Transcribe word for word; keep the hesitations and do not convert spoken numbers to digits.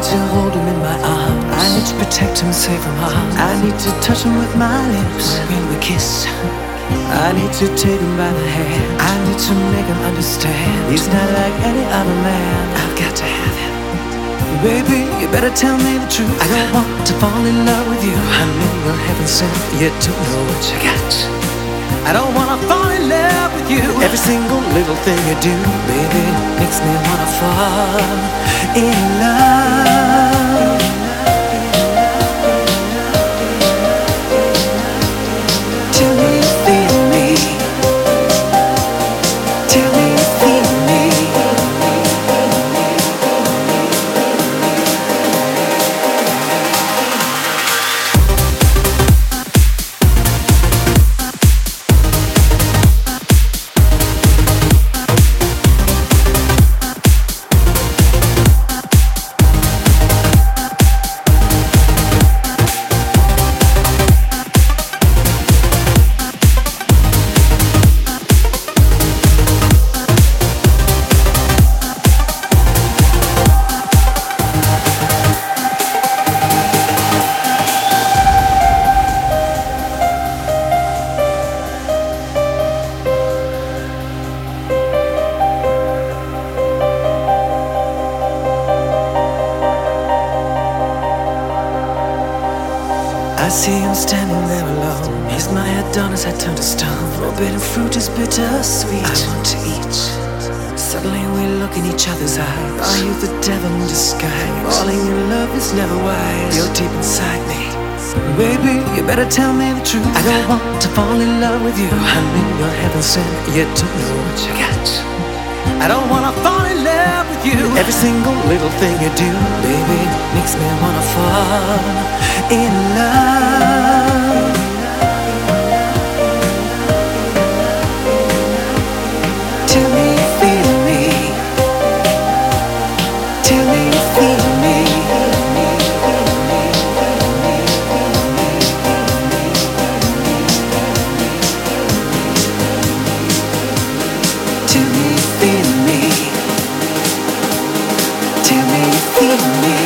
need to hold him in my arms. I need to protect him, save him harm. I need to touch him with my lips when we kiss. I need to take him by the hand. I need to make him understand he's not like any other man. I've got to have him. Baby, you better tell me the truth. I don't want to fall in love with you. I know you're heaven sent, you don't know what you got. I don't wanna fall in love with you. Every single little thing you do, baby, makes me wanna fall in love. Tell me you feel me. Tell me you feel me. I see him standing there alone. He's my Adonis, I turn to stone. Forbidden fruit is bitter sweet. I want to eat. Suddenly we look in each other's eyes. Are you the devil in disguise? Falling in love is never wise. You're deep inside me. Baby, you better tell me the truth. I don't want to fall in love with you. I mean, you're heaven sent, you don't know what you got. I don't wanna fall in love with you. Every single little thing you do, baby, makes me wanna fall in love. Tell me you feel me. Tell me you feel me. Tell me you feel me. Tell me you feel me.